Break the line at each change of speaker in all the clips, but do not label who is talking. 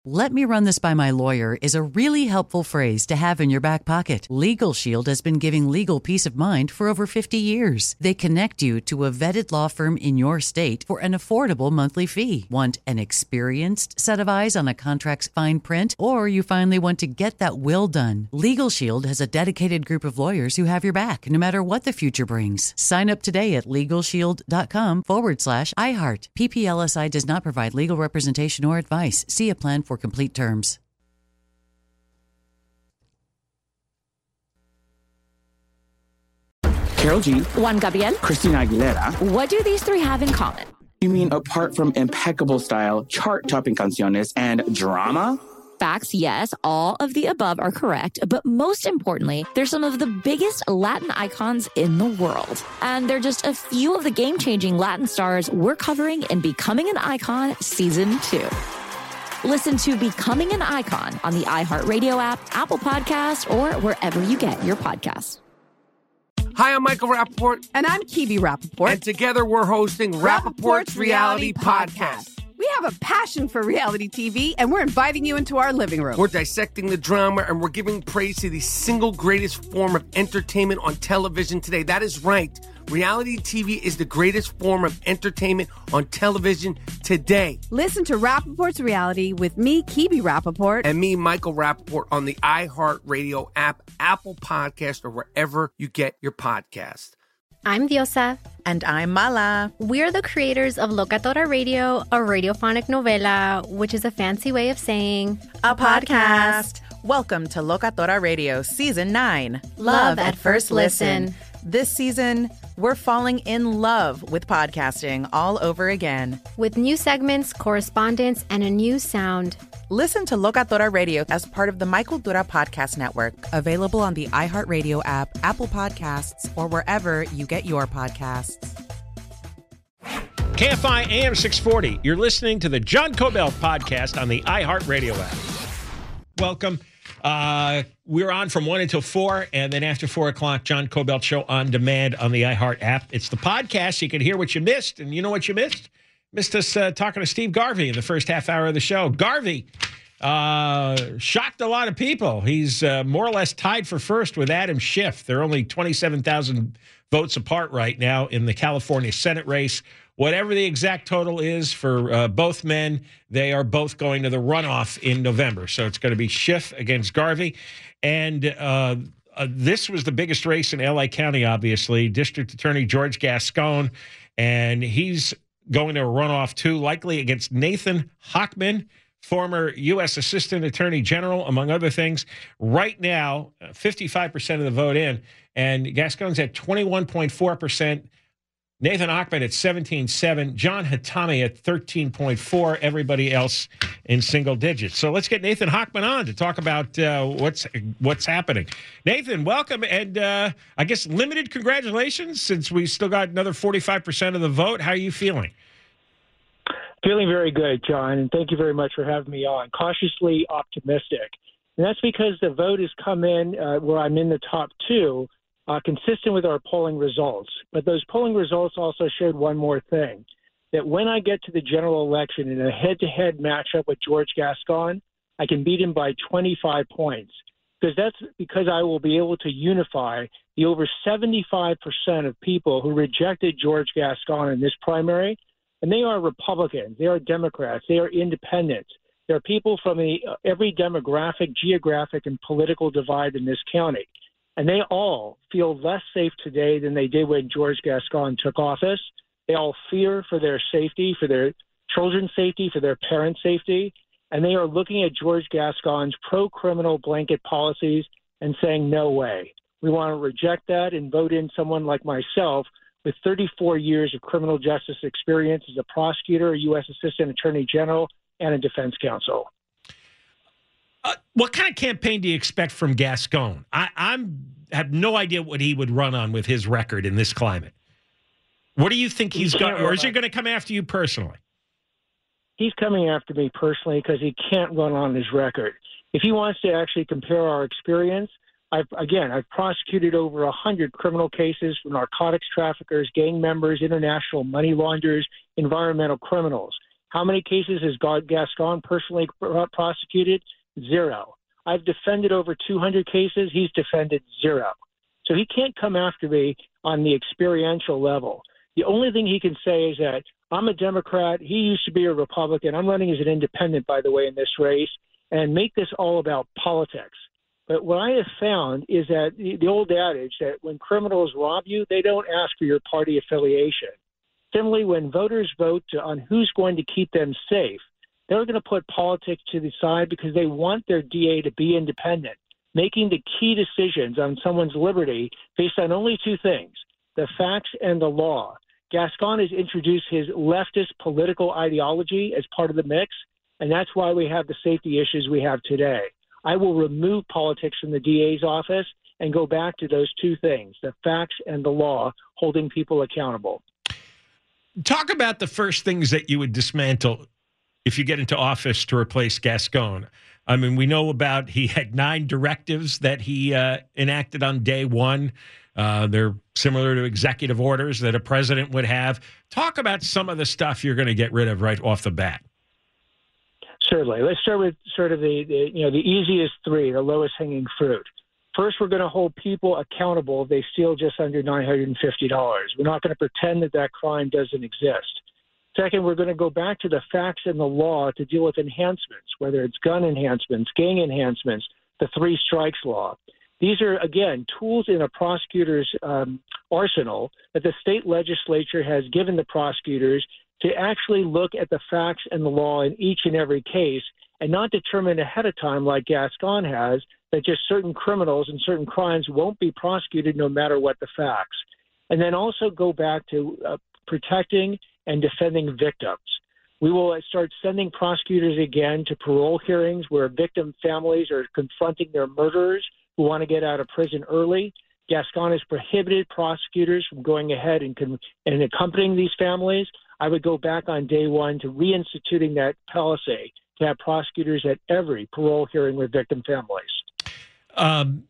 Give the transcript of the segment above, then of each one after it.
"Let me run this by my lawyer" is a really helpful phrase to have in your back pocket. Legal Shield has been giving legal peace of mind for over 50 years. They connect you to a vetted law firm in your state for an affordable monthly fee. Want an experienced set of eyes on a contract's fine print? Or you finally want to get that will done? Legal Shield has a dedicated group of lawyers who have your back, no matter what the future brings. Sign up today at LegalShield.com/iHeart. PPLSI does not provide legal representation or advice. See a plan for complete terms.
Karol G,
Juan Gabriel,
Christina Aguilera.
What do these three have in common?
You mean apart from impeccable style, chart-topping canciones, and drama?
Facts, yes, all of the above are correct, but most importantly, they're some of the biggest Latin icons in the world. And they're just a few of the game-changing Latin stars we're covering in Becoming an Icon Season 2. Listen to Becoming an Icon on the iHeartRadio app, Apple Podcasts, or wherever you get your podcasts.
Hi, I'm Michael Rappaport.
And I'm Kibi Rappaport.
And together we're hosting Rappaport's Reality Podcast.
We have a passion for reality TV, and we're inviting you into our living room.
We're dissecting the drama, and we're giving praise to the single greatest form of entertainment on television today. That is right. Reality TV is the greatest form of entertainment on television today.
Listen to Rappaport's Reality with me, Kibi Rappaport.
And me, Michael Rappaport, on the iHeartRadio app, Apple Podcast, or wherever you get your podcast.
I'm Diosa.
And I'm Mala.
We're the creators of Locatora Radio, a radiophonic novela, which is a fancy way of saying
a podcast. Welcome to Locatora Radio Season 9.
Love at First Listen.
This season, we're falling in love with podcasting all over again.
With new segments, correspondence, and a new sound.
Listen to Locatora Radio as part of the Michael Dura Podcast Network. Available on the iHeartRadio app, Apple Podcasts, or wherever you get your podcasts.
KFI AM 640. You're listening to the John Kobylt Podcast on the iHeartRadio app. Welcome. We're on from 1 until 4, and then after 4 o'clock, John Kobylt Show on demand on the iHeart app. It's the podcast. You can hear what you missed, and you know what you missed? Missed us talking to Steve Garvey in the first half hour of the show. Garvey shocked a lot of people. He's more or less tied for first with Adam Schiff. They're only 27,000 votes apart right now in the California Senate race. Whatever the exact total is for both men, they are both going to the runoff in November. So it's going to be Schiff against Garvey. And this was the biggest race in L.A. County, obviously. District Attorney George Gascon, and he's going to a runoff, too, likely against Nathan Hochman, former U.S. Assistant Attorney General, among other things. Right now, 55% of the vote in, and Gascon's at 21.4%. Nathan Hochman at 17.7%, John Hatami at 13.4%, everybody else in single digits. So let's get Nathan Hochman on to talk about what's happening. Nathan, welcome, and I guess limited congratulations since we still got another 45% of the vote. How are you feeling?
Feeling very good, John, and thank you very much for having me on. Cautiously optimistic. And that's because the vote has come in where I'm in the top two, consistent with our polling results. But those polling results also showed one more thing, that when I get to the general election in a head-to-head matchup with George Gascon, I can beat him by 25 points. That's because I will be able to unify the over 75% of people who rejected George Gascon in this primary. And they are Republicans, they are Democrats, they are independents. There are people from every demographic, geographic, and political divide in this county. And they all feel less safe today than they did when George Gascon took office. They all fear for their safety, for their children's safety, for their parents' safety. And they are looking at George Gascon's pro-criminal blanket policies and saying, no way. We want to reject that and vote in someone like myself with 34 years of criminal justice experience as a prosecutor, a U.S. Assistant Attorney General, and a defense counsel.
What kind of campaign do you expect from Gascon? I have no idea what he would run on with his record in this climate. What do you think he's going, or is he going to come after you personally?
He's coming after me personally because he can't run on his record. If he wants to actually compare our experience, I've prosecuted over 100 criminal cases for narcotics traffickers, gang members, international money launderers, environmental criminals. How many cases has Gascon personally prosecuted? 0. I've defended over 200 cases. He's defended 0. So he can't come after me on the experiential level. The only thing he can say is that I'm a Democrat. He used to be a Republican. I'm running as an independent, by the way, in this race, and make this all about politics. But what I have found is that the old adage that when criminals rob you, they don't ask for your party affiliation. Similarly, when voters vote on who's going to keep them safe, they're going to put politics to the side because they want their DA to be independent, making the key decisions on someone's liberty based on only 2 things, the facts and the law. Gascon has introduced his leftist political ideology as part of the mix, and that's why we have the safety issues we have today. I will remove politics from the DA's office and go back to those 2 things, the facts and the law, holding people accountable.
Talk about the first things that you would dismantle if you get into office to replace Gascon. I mean, we know about he had 9 directives that he enacted on day one. They're similar to executive orders that a president would have. Talk about some of the stuff you're going to get rid of right off the bat.
Certainly. Let's start with sort of the easiest 3, the lowest hanging fruit. First, we're going to hold people accountable if they steal just under $950. We're not going to pretend that crime doesn't exist. Second, we're going to go back to the facts and the law to deal with enhancements, whether it's gun enhancements, gang enhancements, the 3 strikes law. These are, again, tools in a prosecutor's arsenal that the state legislature has given the prosecutors to actually look at the facts and the law in each and every case and not determine ahead of time, like Gascon has, that just certain criminals and certain crimes won't be prosecuted no matter what the facts. And then also go back to protecting and defending victims. We will start sending prosecutors again to parole hearings where victim families are confronting their murderers who want to get out of prison early. Gascon has prohibited prosecutors from going ahead and accompanying these families. I would go back on day one to reinstituting that policy to have prosecutors at every parole hearing with victim families.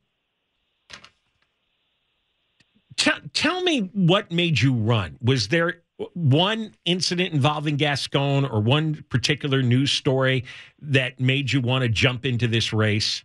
Tell me what made you run. Was there one incident involving Gascon or one particular news story that made you want to jump into this race?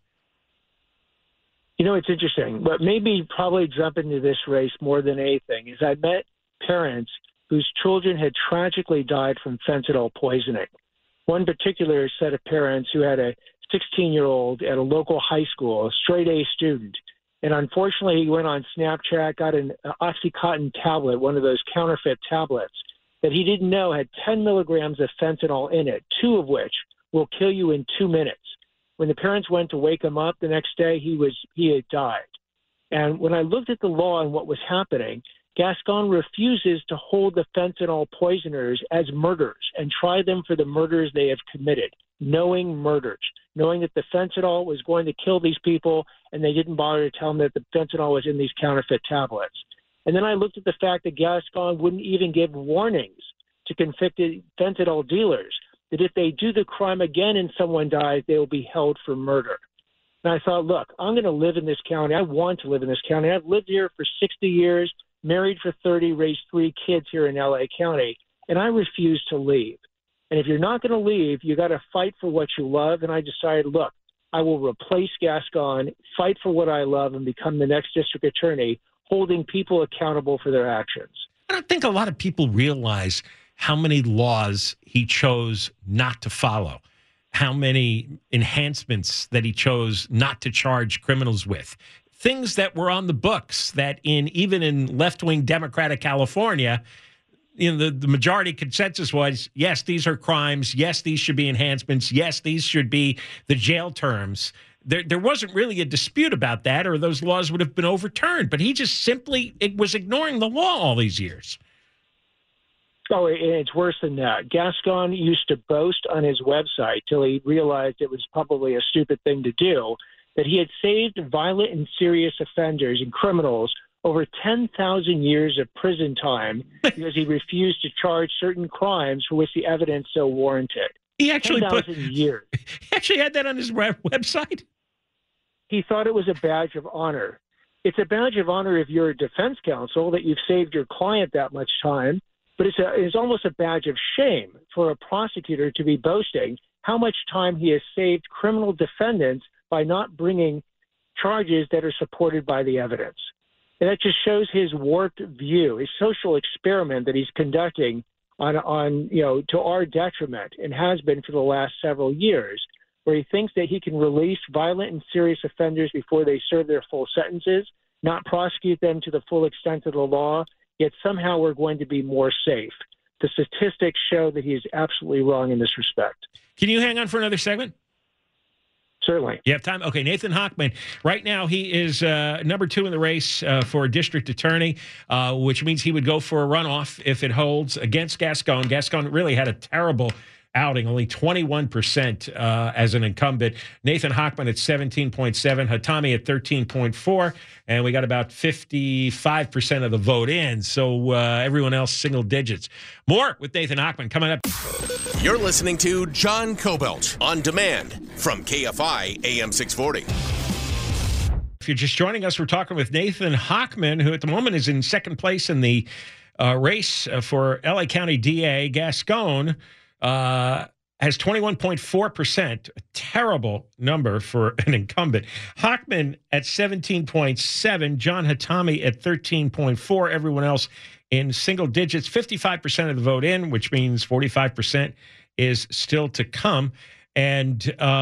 You know, it's interesting. What made me probably jump into this race more than anything is I met parents whose children had tragically died from fentanyl poisoning. One particular set of parents who had a 16-year-old at a local high school, a straight-A student, and unfortunately he went on Snapchat, got an OxyContin tablet, one of those counterfeit tablets, that he didn't know had 10 milligrams of fentanyl in it, 2 of which will kill you in 2 minutes. When the parents went to wake him up the next day, he had died. And when I looked at the law and what was happening, Gascon refuses to hold the fentanyl poisoners as murderers and try them for the murders they have committed, knowing murders, knowing that the fentanyl was going to kill these people, and they didn't bother to tell them that the fentanyl was in these counterfeit tablets. And then I looked at the fact that Gascon wouldn't even give warnings to convicted fentanyl dealers, that if they do the crime again and someone dies, they will be held for murder. And I thought, look, I'm going to live in this county. I want to live in this county. I've lived here for 60 years. Married for 30, raised 3 kids here in L.A. County, and I refuse to leave. And if you're not going to leave, you got to fight for what you love. And I decided, look, I will replace Gascon, fight for what I love, and become the next district attorney, holding people accountable for their actions.
I don't think a lot of people realize how many laws he chose not to follow, how many enhancements that he chose not to charge criminals with. Things that were on the books that even in left-wing Democratic California, the majority consensus was, yes, these are crimes. Yes, these should be enhancements. Yes, these should be the jail terms. There wasn't really a dispute about that, or those laws would have been overturned. But he just simply was ignoring the law all these years.
Oh, it's worse than that. Gascon used to boast on his website till he realized it was probably a stupid thing to do, that he had saved violent and serious offenders and criminals over 10,000 years of prison time because he refused to charge certain crimes for which the evidence so warranted.
He actually
10,000 years.
He actually had that on his website?
He thought it was a badge of honor. It's a badge of honor if you're a defense counsel that you've saved your client that much time. But it's almost a badge of shame for a prosecutor to be boasting how much time he has saved criminal defendants by not bringing charges that are supported by the evidence. And that just shows his warped view, his social experiment that he's conducting on to our detriment, and has been for the last several years, where he thinks that he can release violent and serious offenders before they serve their full sentences, not prosecute them to the full extent of the law, yet somehow we're going to be more safe. The statistics show that he is absolutely wrong in this respect.
Can you hang on for another segment?
Certainly.
You have time? Okay, Nathan Hochman. Right now, he is number 2 in the race for district attorney, which means he would go for a runoff if it holds against Gascon. Gascon really had a terrible outing, only 21% as an incumbent. Nathan Hochman at 17.7, Hatami at 13.4, and we got about 55% of the vote in, so everyone else single digits. More with Nathan Hochman coming up.
You're listening to John Kobylt on demand from KFI AM 640.
If you're just joining us, we're talking with Nathan Hochman, who at the moment is in second place in the race for LA County DA. Gascon has 21.4%, a terrible number for an incumbent. Hochman at 17.7, John Hatami at 13.4, everyone else in single digits, 55% of the vote in, which means 45% is still to come. And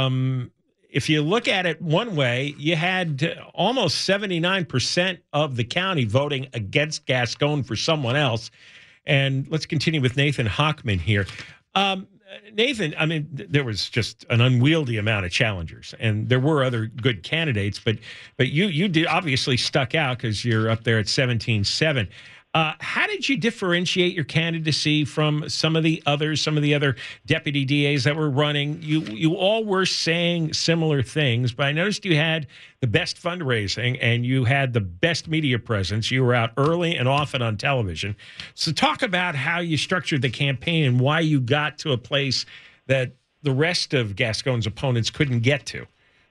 if you look at it one way, you had almost 79% of the county voting against Gascon for someone else. And let's continue with Nathan Hochman here. Nathan, I mean, there was just an unwieldy amount of challengers, and there were other good candidates, but you did obviously stuck out because you're up there at 17.7. How did you differentiate your candidacy from some of the other deputy DAs that were running? You all were saying similar things, but I noticed you had the best fundraising and you had the best media presence. You were out early and often on television. So talk about how you structured the campaign and why you got to a place that the rest of Gascon's opponents couldn't get to.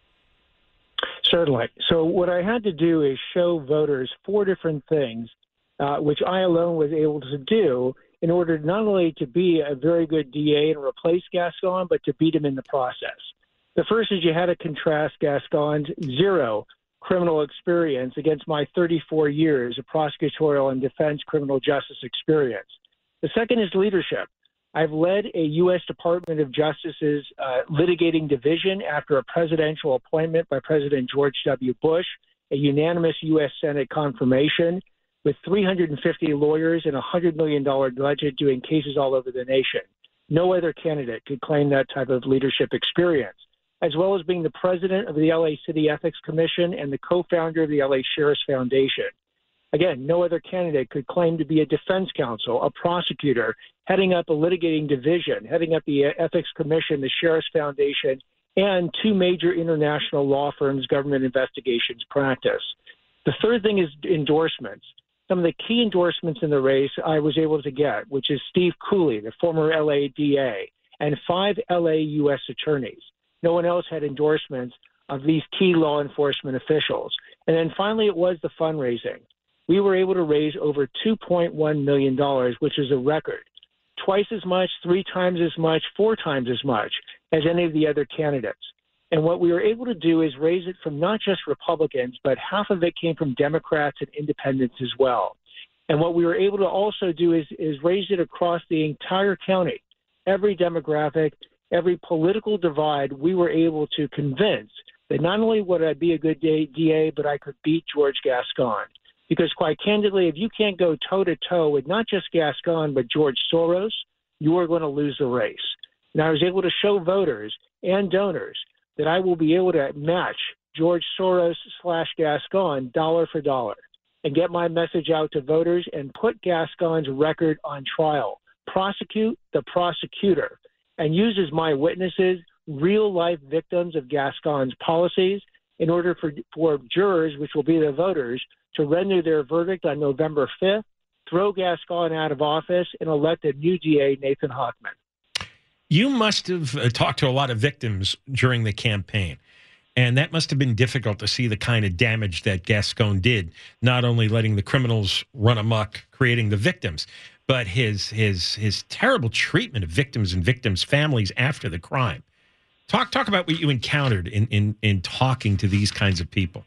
Certainly. So what I had to do is show voters 4 different things which I alone was able to do in order not only to be a very good DA and replace Gascon, but to beat him in the process. The first is you had to contrast Gascon's 0 criminal experience against my 34 years of prosecutorial and defense criminal justice experience. The second is leadership. I've led a U.S. Department of Justice's litigating division after a presidential appointment by President George W. Bush, a unanimous U.S. Senate confirmation, with 350 lawyers and a $100 million budget doing cases all over the nation. No other candidate could claim that type of leadership experience, as well as being the president of the LA City Ethics Commission and the co-founder of the LA Sheriff's Foundation. Again, no other candidate could claim to be a defense counsel, a prosecutor, heading up a litigating division, heading up the Ethics Commission, the Sheriff's Foundation, and 2 major international law firms' government investigations practice. The third thing is endorsements. Some of the key endorsements in the race I was able to get, which is Steve Cooley, the former LA DA, and 5 LA U.S. attorneys. No one else had endorsements of these key law enforcement officials. And then finally, it was the fundraising. We were able to raise over $2.1 million, which is a record. Twice as much, 3 times as much, 4 times as much as any of the other candidates. And what we were able to do is raise it from not just Republicans, but half of it came from Democrats and independents as well. And what we were able to also do is raise it across the entire county. Every demographic, every political divide, we were able to convince that not only would I be a good DA, but I could beat George Gascon. Because quite candidly, if you can't go toe-to-toe with not just Gascon, but George Soros, you are going to lose the race. And I was able to show voters and donors that I will be able to match George Soros/Gascon dollar for dollar and get my message out to voters and put Gascon's record on trial, prosecute the prosecutor, and use as my witnesses real-life victims of Gascon's policies in order for jurors, which will be the voters, to render their verdict on November 5th, throw Gascon out of office, and elect a new DA, Nathan Hochman.
You must have talked to a lot of victims during the campaign, and that must have been difficult to see the kind of damage that Gascon did, not only letting the criminals run amok, creating the victims, but his terrible treatment of victims and victims' families after the crime. Talk about what you encountered in talking to these kinds of people.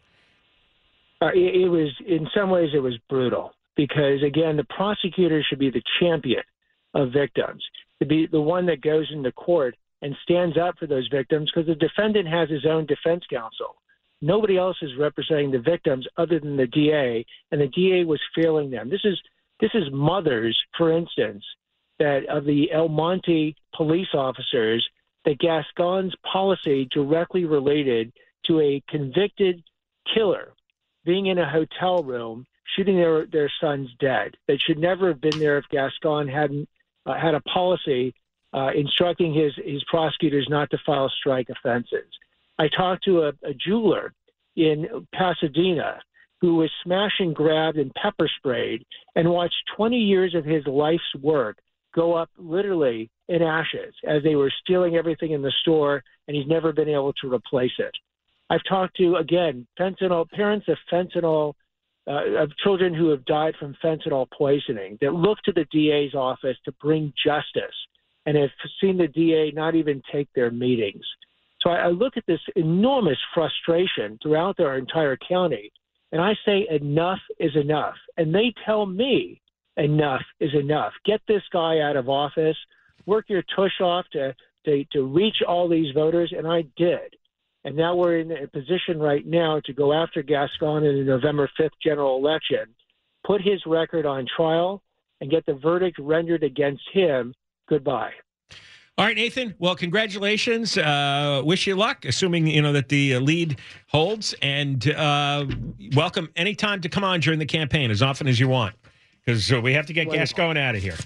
It was, in some ways, it was brutal because, again, the prosecutor should be the champion of victims, to be the one that goes into court and stands up for those victims, because the defendant has his own defense counsel. Nobody else is representing the victims other than the DA, and the DA was failing them. This is mothers, for instance, that of the El Monte police officers, that Gascon's policy directly related to a convicted killer being in a hotel room, shooting their sons dead. They should never have been there if Gascon hadn't had a policy instructing his prosecutors not to file strike offenses. I talked to a jeweler in Pasadena who was smash and grabbed and pepper sprayed and watched 20 years of his life's work go up literally in ashes as they were stealing everything in the store, and he's never been able to replace it. I've talked to, again, parents of fentanyl, of children who have died from fentanyl poisoning that look to the DA's office to bring justice and have seen the DA not even take their meetings. So I look at this enormous frustration throughout our entire county, and I say enough is enough. And they tell me enough is enough. Get this guy out of office. Work your tush off to reach all these voters, and I did. And now we're in a position right now to go after Gascon in the November 5th general election, put his record on trial, and get the verdict rendered against him. Goodbye.
All right, Nathan. Well, congratulations. Wish you luck, assuming that the lead holds. And welcome anytime to come on during the campaign, as often as you want, because we have to get Gascon out of here.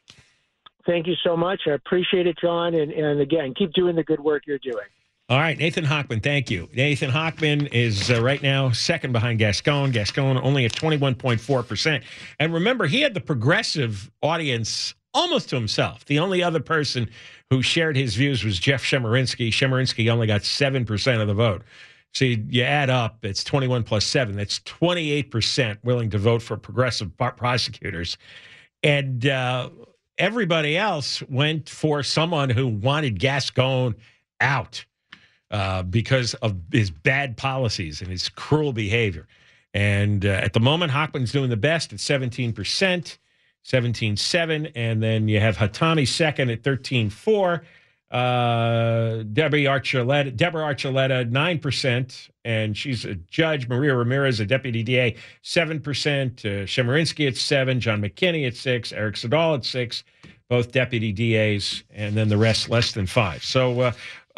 Thank you so much. I appreciate it, John. And again, keep doing the good work you're doing.
All right, Nathan Hochman, thank you. Nathan Hochman is right now second behind Gascon. Gascon only at 21.4%. And remember, he had the progressive audience almost to himself. The only other person who shared his views was Jeff Chemerinsky. Chemerinsky only got 7% of the vote. So you add up, it's 21 plus 7. That's 28% willing to vote for progressive prosecutors. And everybody else went for someone who wanted Gascon out because of his bad policies and his cruel behavior. And at the moment, Hochman's doing the best at 17%. 17.7, and then you have Hatami second at 13.4. Deborah Archuleta 9%, and she's a judge. Maria Ramirez, a deputy DA, 7%. Chemerinsky at 7. John McKinney at 6. Eric Sedal at 6. Both deputy DAs, and then the rest less than 5. So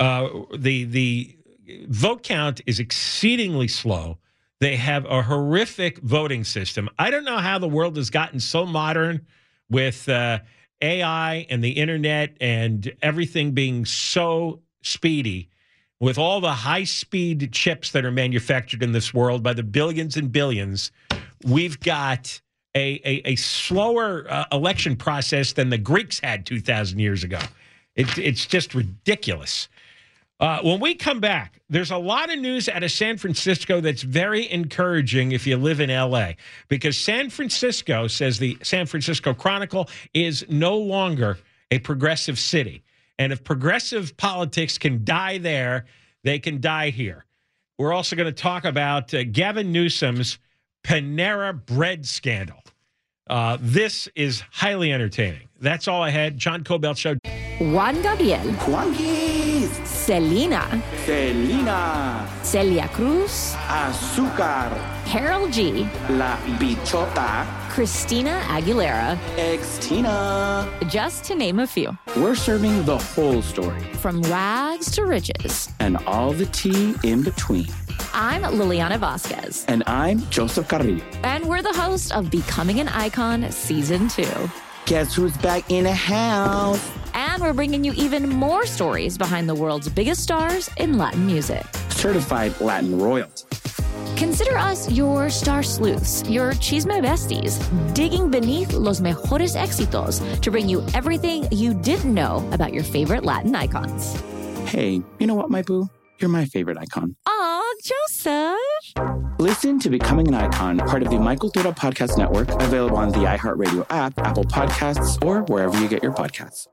the vote count is exceedingly slow. They have a horrific voting system. I don't know how the world has gotten so modern with AI and the internet and everything being so speedy, with all the high-speed chips that are manufactured in this world by the billions and billions. We've got a slower election process than the Greeks had 2,000 years ago. It's just ridiculous. When we come back, there's a lot of news out of San Francisco that's very encouraging if you live in L.A., because San Francisco, says the San Francisco Chronicle, is no longer a progressive city. And if progressive politics can die there, they can die here. We're also going to talk about Gavin Newsom's Panera Bread scandal. This is highly entertaining. That's all I had. John Kobylt Show.
Juan Gabriel.
Juanquis.
Selena.
Selena.
Celia Cruz.
Azúcar.
Harold G.
La Bichota.
Christina Aguilera.
Ex-Tina.
Just to name a few.
We're serving the whole story.
From rags to riches.
And all the tea in between.
I'm Liliana Vasquez.
And I'm Joseph Carrillo.
And we're the host of Becoming an Icon Season 2.
Guess who's back in the house?
And we're bringing you even more stories behind the world's biggest stars in Latin music.
Certified Latin royalty.
Consider us your star sleuths, your chisme besties, digging beneath los mejores éxitos to bring you everything you didn't know about your favorite Latin icons.
Hey, you know what, my boo? You're my favorite icon.
Aw, Joseph.
Listen to Becoming an Icon, part of the Michael Dura Podcast Network, available on the iHeartRadio app, Apple Podcasts, or wherever you get your podcasts.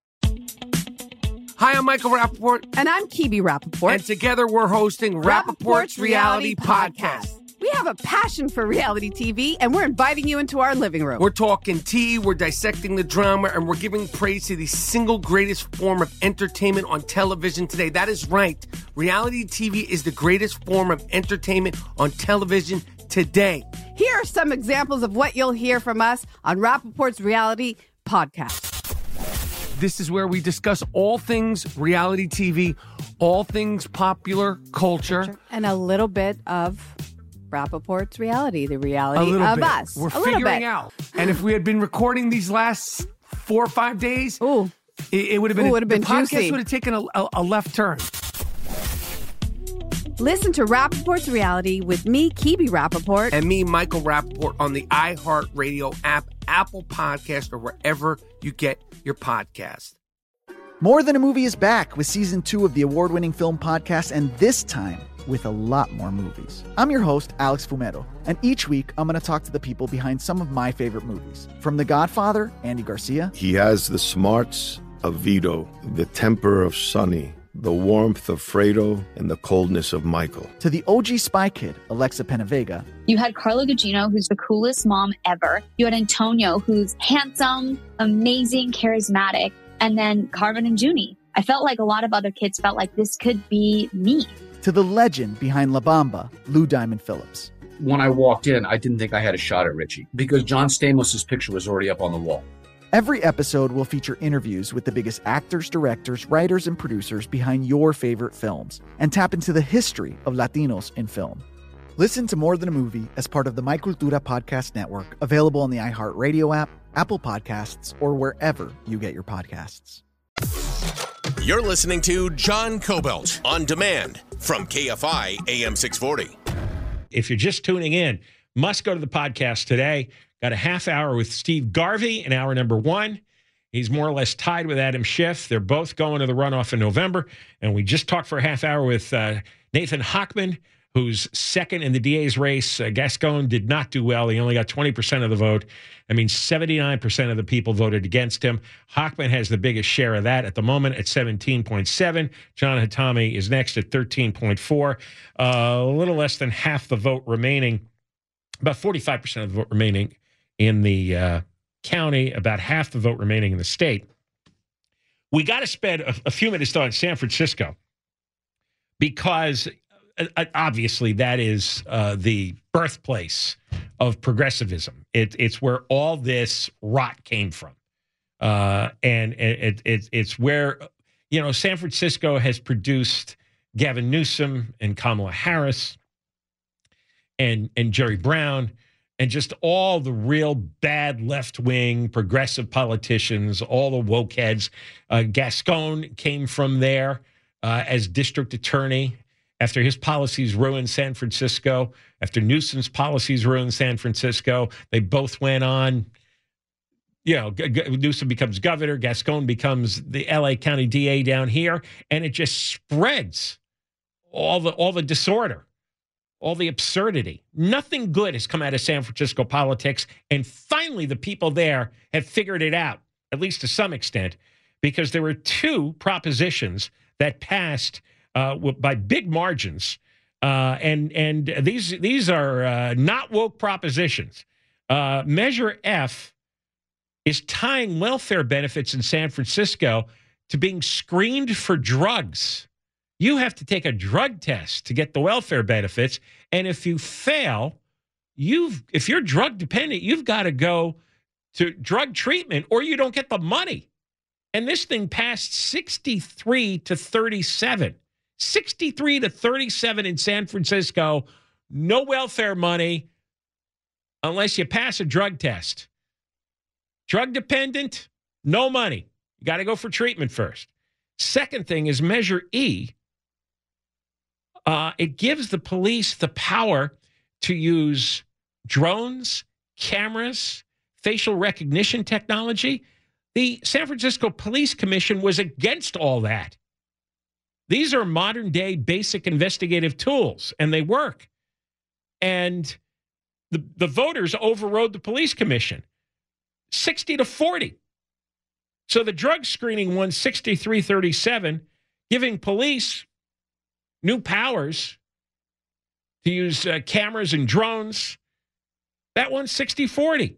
Hi, I'm Michael Rappaport.
And I'm Kibi Rappaport.
And together we're hosting Rappaport's Reality Podcast.
We have a passion for reality TV, and we're inviting you into our living room.
We're talking tea, we're dissecting the drama, and we're giving praise to the single greatest form of entertainment on television today. That is right. Reality TV is the greatest form of entertainment on television today.
Here are some examples of what you'll hear from us on Rappaport's Reality Podcast.
This is where we discuss all things reality TV, all things popular culture.
And a little bit of Rappaport's reality, the reality of us.
We're figuring out. And if we had been recording these last 4 or 5 days, it would have been,
the podcast
juicy. Would have taken a left turn.
Listen to Rappaport's Reality with me, Kibi Rappaport.
And me, Michael Rappaport, on the iHeartRadio app, Apple Podcast, or wherever you get your podcast.
More Than a Movie is back with Season 2 of the award-winning film podcast, and this time with a lot more movies. I'm your host, Alex Fumero, and each week I'm going to talk to the people behind some of my favorite movies. From The Godfather, Andy Garcia.
He has the smarts of Vito, the temper of Sonny, the warmth of Fredo, and the coldness of Michael.
To the OG Spy Kid, Alexa Penavega.
You had Carla Gugino, who's the coolest mom ever. You had Antonio, who's handsome, amazing, charismatic. And then Carmen and Junie. I felt like a lot of other kids felt like this could be me.
To the legend behind La Bamba, Lou Diamond Phillips.
When I walked in, I didn't think I had a shot at Richie because John Stamos' picture was already up on the wall.
Every episode will feature interviews with the biggest actors, directors, writers, and producers behind your favorite films and tap into the history of Latinos in film. Listen to More Than a Movie as part of the My Cultura Podcast Network, available on the iHeartRadio app, Apple Podcasts, or wherever you get your podcasts.
You're listening to John Cobelt on demand from KFI AM 640.
If you're just tuning in, must go to the podcast today. Got a half hour with Steve Garvey in hour number 1. He's more or less tied with Adam Schiff. They're both going to the runoff in November. And we just talked for a half hour with Nathan Hochman, who's second in the DA's race. Gascon did not do well. He only got 20% of the vote. I mean, 79% of the people voted against him. Hochman has the biggest share of that at the moment at 17.7. John Hatami is next at 13.4. A little less than half the vote remaining, about 45% of the vote remaining in the county, about half the vote remaining in the state. We got to spend a few minutes, though, in San Francisco, because obviously that is the birthplace of progressivism. It's where all this rot came from. And it's where, San Francisco has produced Gavin Newsom and Kamala Harris and Jerry Brown and just all the real bad left-wing progressive politicians, all the woke heads. Gascon came from there as district attorney after his policies ruined San Francisco, after Newsom's policies ruined San Francisco. They both went on. Newsom becomes governor, Gascon becomes the LA County DA down here, and it just spreads all the disorder, all the absurdity. Nothing good has come out of San Francisco politics, and finally the people there have figured it out, at least to some extent, because there were 2 propositions that passed by big margins, and these are not woke propositions. Measure F is tying welfare benefits in San Francisco to being screened for drugs. You have to take a drug test to get the welfare benefits, and if you fail, if you're drug dependent, you've got to go to drug treatment or you don't get the money. And this thing passed 63 to 37. 63 to 37 in San Francisco. No welfare money unless you pass a drug test. Drug dependent, no money. You got to go for treatment first. Second thing is Measure E. It gives the police the power to use drones, cameras, facial recognition technology. The San Francisco Police Commission was against all that. These are modern-day basic investigative tools, and they work. And the voters overrode the police commission 60-40. So the drug screening won 63-37, giving police new powers to use cameras and drones. That won 60-40.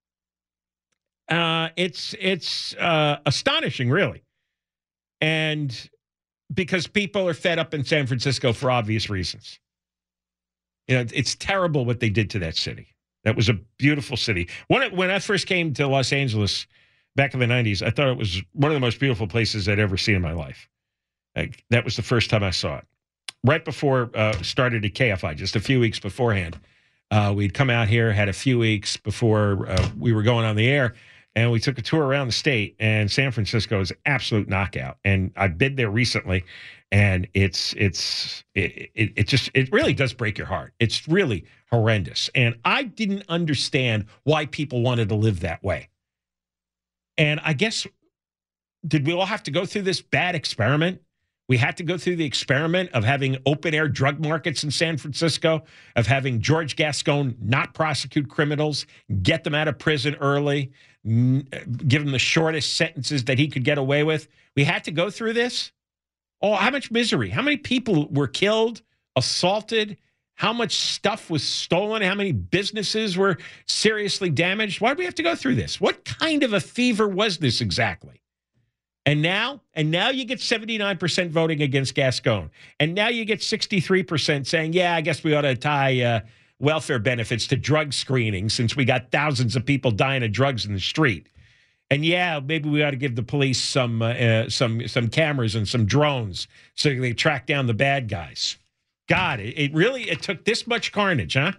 It's astonishing, really. And because people are fed up in San Francisco for obvious reasons. You know, it's terrible what they did to that city. That was a beautiful city. When I first came to Los Angeles back in the 90s, I thought it was one of the most beautiful places I'd ever seen in my life. That was the first time I saw it. Right before started at KFI, just a few weeks beforehand. We'd come out here, had a few weeks before we were going on the air, and we took a tour around the state, and San Francisco is an absolute knockout. And I've been there recently, and it really does break your heart. It's really horrendous. And I didn't understand why people wanted to live that way. And I guess, did we all have to go through this bad experiment? We had to go through the experiment of having open-air drug markets in San Francisco, of having George Gascon not prosecute criminals, get them out of prison early, give them the shortest sentences that he could get away with. We had to go through this. Oh, how much misery. How many people were killed, assaulted, how much stuff was stolen, how many businesses were seriously damaged. Why did we have to go through this? What kind of a fever was this exactly? And now you get 79% voting against Gascon. And now you get 63% saying, yeah, I guess we ought to tie welfare benefits to drug screening since we got thousands of people dying of drugs in the street. And yeah, maybe we ought to give the police some cameras and some drones so they track down the bad guys. God, it took this much carnage, huh?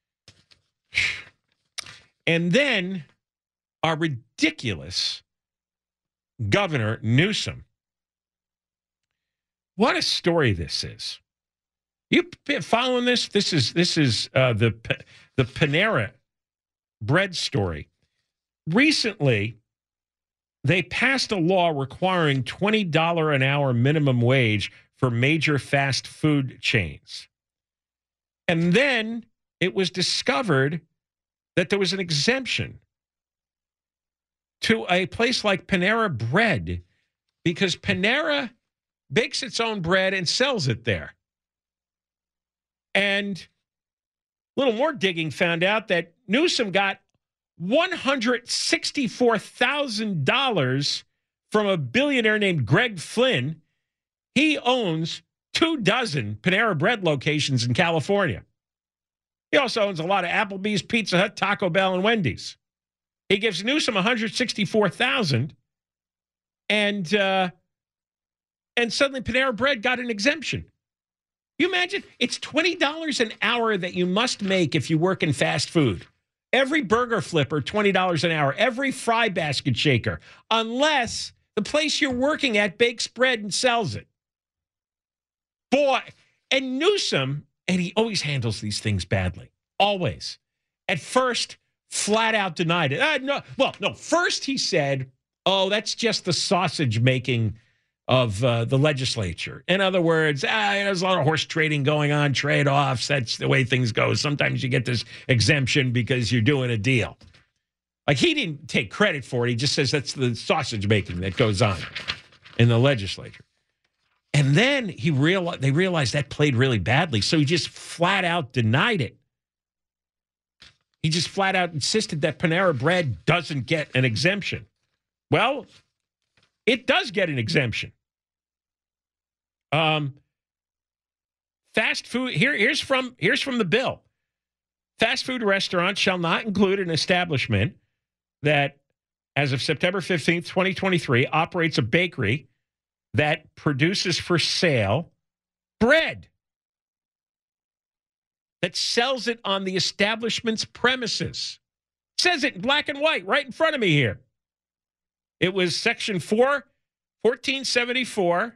And then our ridiculous Governor Newsom. What a story this is. You been following this? This is the Panera Bread story. Recently, they passed a law requiring $20 an hour minimum wage for major fast food chains. And then it was discovered that there was an exemption to a place like Panera Bread because Panera bakes its own bread and sells it there. And a little more digging found out that Newsom got $164,000 from a billionaire named Greg Flynn. He owns 24 Panera Bread locations in California. He also owns a lot of Applebee's, Pizza Hut, Taco Bell, and Wendy's. He gives Newsom $164,000, and suddenly Panera Bread got an exemption. You imagine? It's $20 an hour that you must make if you work in fast food. Every burger flipper, $20 an hour. Every fry basket shaker, unless the place you're working at bakes bread and sells it. Boy, and Newsom, and he always handles these things badly. Always. At first, flat out denied it. No. First he said, oh, that's just the sausage making of the legislature. In other words, there's a lot of horse trading going on, trade-offs. That's the way things go. Sometimes you get this exemption because you're doing a deal. Like, he didn't take credit for it. He just says that's the sausage making that goes on in the legislature. And then they realized that played really badly, so he just flat out denied it. He just flat out insisted that Panera Bread doesn't get an exemption. Well, it does get an exemption. Fast food, here's from the bill. Fast food restaurants shall not include an establishment that, as of September 15th, 2023, operates a bakery that produces for sale bread, that sells it on the establishment's premises. It says it in black and white right in front of me here. It was Section 4, 1474,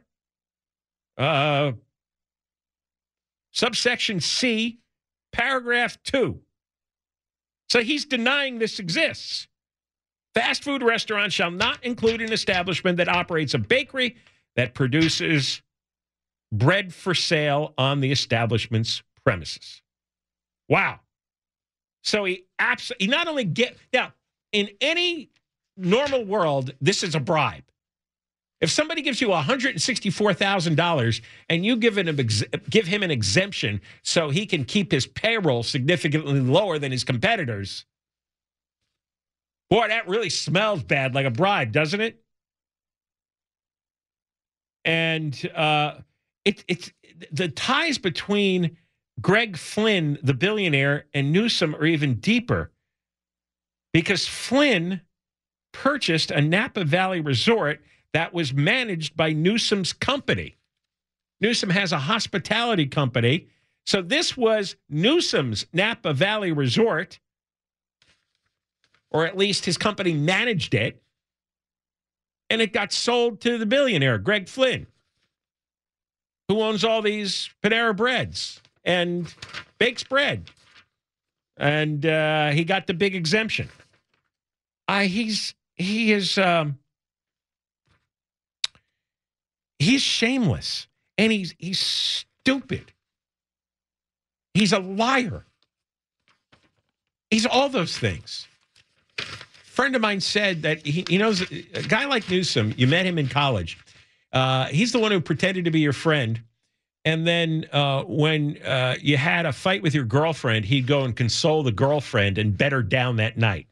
subsection C, paragraph 2. So he's denying this exists. Fast food restaurants shall not include an establishment that operates a bakery that produces bread for sale on the establishment's premises. Wow. So he not only now, in any normal world, this is a bribe. If somebody gives you $164,000 and you give him an exemption so he can keep his payroll significantly lower than his competitors, boy, that really smells bad, like a bribe, doesn't it? And it's the ties between Greg Flynn, the billionaire, and Newsom are even deeper, because Flynn purchased a Napa Valley resort that was managed by Newsom's company. Newsom has a hospitality company. So this was Newsom's Napa Valley resort, or at least his company managed it, and it got sold to the billionaire, Greg Flynn, who owns all these Panera Breads and bakes bread. And he got the big exemption. He's shameless, and he's stupid. He's a liar. He's all those things. A friend of mine said that he knows a guy like Newsom. You met him in college. He's the one who pretended to be your friend. And then when you had a fight with your girlfriend, he'd go and console the girlfriend and bet her down that night.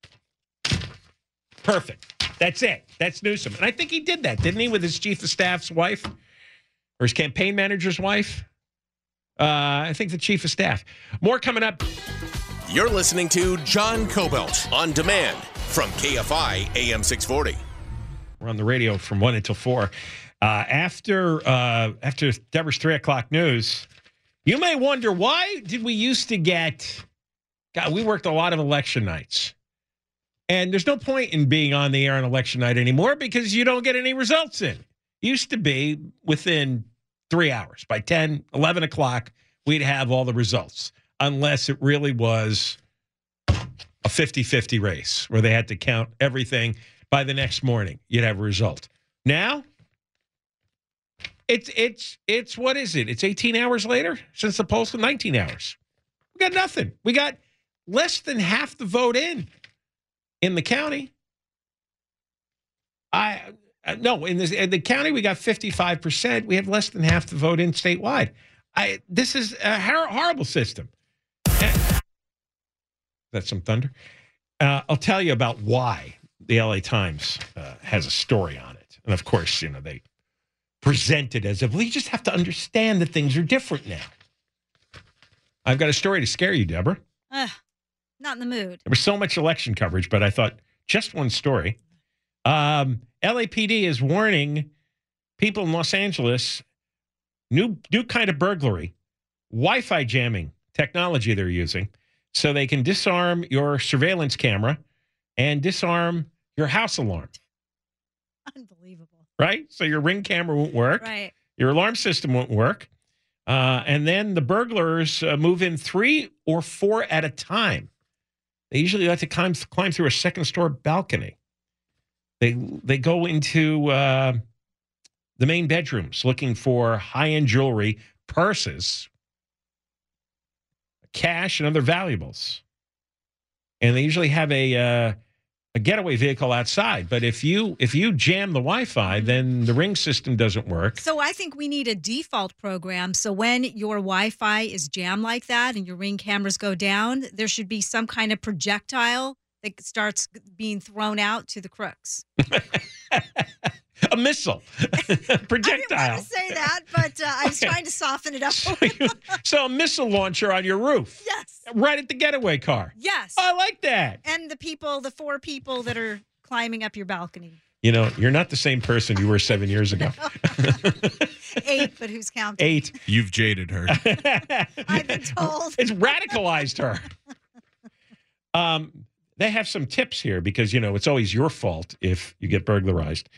Perfect. That's it. That's Newsom. And I think he did that, didn't he, with his chief of staff's wife or his campaign manager's wife? I think the chief of staff. More coming up.
You're listening to John Kobylt on demand from KFI AM 640.
We're on the radio from 1 until 4. After Deborah's 3 o'clock news, you may wonder, why did we used to get, God, we worked a lot of election nights. And there's no point in being on the air on election night anymore because you don't get any results in. Used to be within 3 hours. By 10, 11 o'clock, we'd have all the results, unless it really was a 50-50 race where they had to count everything. By the next morning, you'd have a result. Now, it's what is it? It's 18 hours later since the polls, 19 hours. We got nothing. We got less than half the vote in the county. In the county, we got 55%. We have less than half the vote in statewide. This is a horrible system. That's some thunder. I'll tell you about why the LA Times has a story on it. And of course, they present it as if we just have to understand that things are different now. I've got a story to scare you, Deborah.
Not in the mood.
There was so much election coverage, but I thought just one story. LAPD is warning people in Los Angeles, new kind of burglary, Wi-Fi jamming technology they're using, so they can disarm your surveillance camera and disarm your house alarm.
Unbelievable.
Right? So your Ring camera won't work.
Right.
Your alarm system won't work. And then the burglars move in 3 or 4 at a time. They usually like to climb through a second-story balcony. They go into the main bedrooms looking for high-end jewelry, purses, cash, and other valuables. And they usually have a getaway vehicle outside. But if you jam the Wi-Fi, then the Ring system doesn't work.
So I think we need a default program. So when your Wi-Fi is jammed like that and your Ring cameras go down, there should be some kind of projectile that starts being thrown out to the crooks.
A missile. Projectile.
I didn't want to say that, but I was trying to soften it up.
So a missile launcher on your roof.
Yes.
Right at the getaway car.
Yes.
I like that.
And the 4 people that are climbing up your balcony.
You're not the same person you were 7 years ago.
8, but who's counting?
8.
You've jaded her.
I've been told.
It's radicalized her. They have some tips here because, it's always your fault if you get burglarized.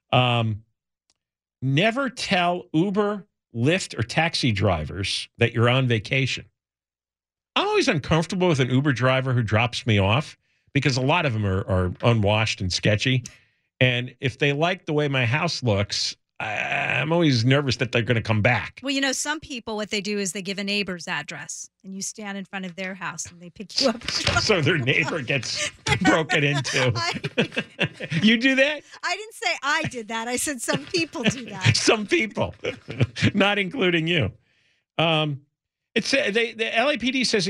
Never tell Uber, Lyft, or taxi drivers that you're on vacation. I'm always uncomfortable with an Uber driver who drops me off because a lot of them are unwashed and sketchy. And if they like the way my house looks, I'm always nervous that they're going to come back.
Well, some people, what they do is they give a neighbor's address and you stand in front of their house and they pick you up.
So their neighbor gets broken into. You do that?
I didn't say I did that. I said some people do that.
Some people, not including you. The LAPD says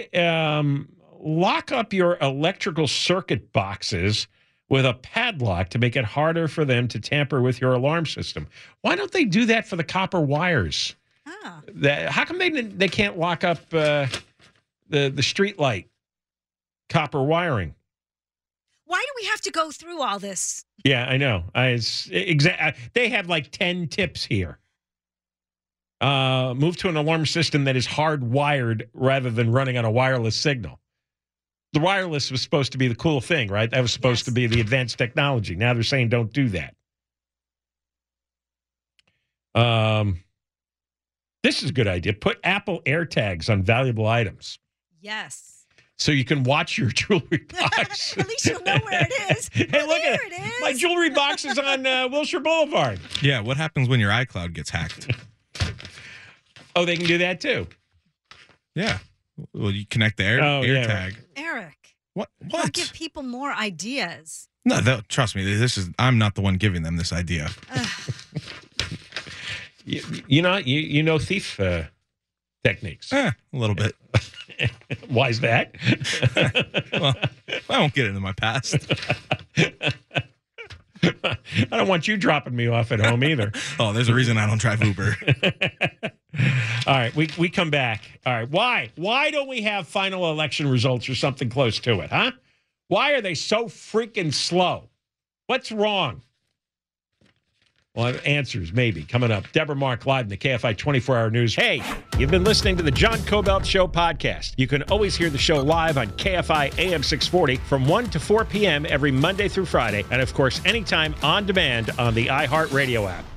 lock up your electrical circuit boxes with a padlock to make it harder for them to tamper with your alarm system. Why don't they do that for the copper wires? How come they can't lock up the street light copper wiring?
Why do we have to go through all this?
Yeah, I know. They have like 10 tips here. Move to an alarm system that is hardwired rather than running on a wireless signal. The wireless was supposed to be the cool thing, right? That was supposed to be the advanced technology. Now they're saying don't do that. This is a good idea. Put Apple AirTags on valuable items.
Yes.
So you can watch your jewelry box.
At least you'll know where it is.
Hey, look at it. My jewelry box is on Wilshire Boulevard.
Yeah, what happens when your iCloud gets hacked?
Oh, they can do that too?
Yeah. Well, you connect the AirTag.
Right. Eric.
What?
Don't give people more ideas.
No, trust me. I'm not the one giving them this idea.
You know thief techniques.
A little bit.
Why is that?
Well, I won't get into my past.
I don't want you dropping me off at home either.
Oh, there's a reason I don't drive Uber.
All right, we come back. All right, why don't we have final election results or something close to it, huh? Why are they so freaking slow? What's wrong? We'll have answers, maybe, coming up. Deborah Mark live in the KFI 24-hour news. Hey, you've been listening to the John Cobelt Show podcast. You can always hear the show live on KFI AM 640 from 1 to 4 p.m. every Monday through Friday. And, of course, anytime on demand on the iHeartRadio app.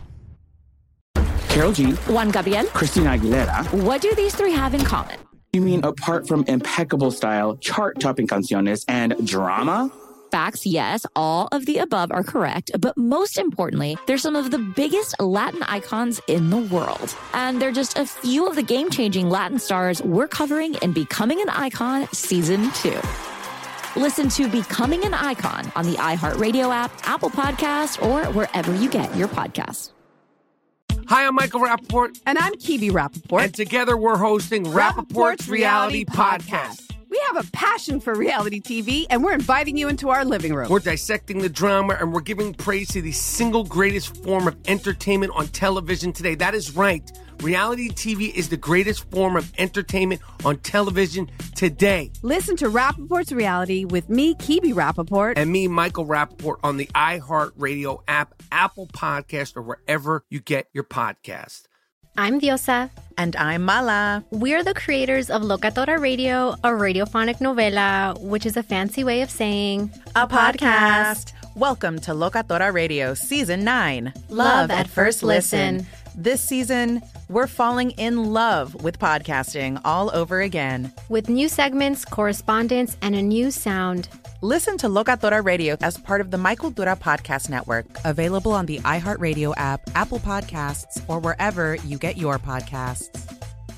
Carol G.
Juan Gabriel.
Christina Aguilera.
What do these three have in common?
You mean apart from impeccable style, chart-topping canciones, and drama?
Facts, yes, all of the above are correct. But most importantly, they're some of the biggest Latin icons in the world. And they're just a few of the game-changing Latin stars we're covering in Becoming an Icon Season 2. Listen to Becoming an Icon on the iHeartRadio app, Apple Podcasts, or wherever you get your podcasts.
Hi, I'm Michael Rappaport.
And I'm Kibi Rappaport.
And together we're hosting Rappaport's Reality Podcast.
We have a passion for reality TV, and we're inviting you into our living room.
We're dissecting the drama, and we're giving praise to the single greatest form of entertainment on television today. That is right. Reality TV is the greatest form of entertainment on television today.
Listen to Rappaport's Reality with me, Kibi Rappaport.
And me, Michael Rappaport, on the iHeartRadio app, Apple Podcast, or wherever you get your podcast.
I'm Diosa.
And I'm Mala.
We're the creators of Locatora Radio, a radiophonic novela, which is a fancy way of saying
a podcast. Welcome to Locatora Radio Season 9.
Love at First Listen.
This season, we're falling in love with podcasting all over again.
With new segments, correspondence, and a new sound.
Listen to Locatora Radio as part of the Michael Dura Podcast Network.
Available on the iHeartRadio app, Apple Podcasts, or wherever you get your podcasts.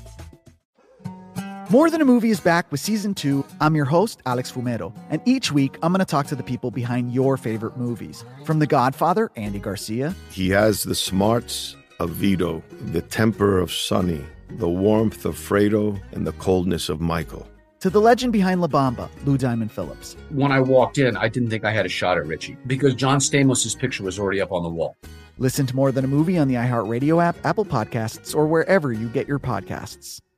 More Than a Movie is back with Season 2. I'm your host, Alex Fumero. And each week, I'm going to talk to the people behind your favorite movies. From The Godfather, Andy Garcia.
He has the smarts of Vito, the temper of Sonny, the warmth of Fredo, and the coldness of Michael.
To the legend behind La Bamba, Lou Diamond Phillips.
When I walked in, I didn't think I had a shot at Richie because John Stamos' picture was already up on the wall.
Listen to More Than a Movie on the iHeartRadio app, Apple Podcasts, or wherever you get your podcasts.